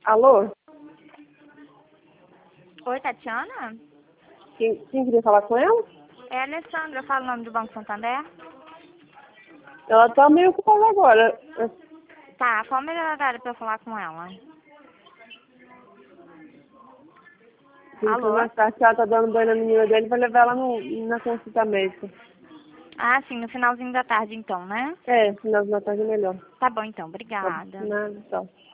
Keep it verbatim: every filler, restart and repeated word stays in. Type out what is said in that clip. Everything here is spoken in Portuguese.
Alô? Oi, Tatiana? Quem, quem queria falar com ela? É a Alessandra, eu falo o nome do Banco Santander. Ela tá meio ocupada agora. Tá, qual a melhor horário pra eu falar com ela? Então, Alô? mais tarde, ela tá dando banho na menina dele, vai levar ela no, na consulta médica. Ah, sim, no finalzinho da tarde então, né? É, final da tarde é melhor. Tá bom então, Tá, obrigada. nada, tchau.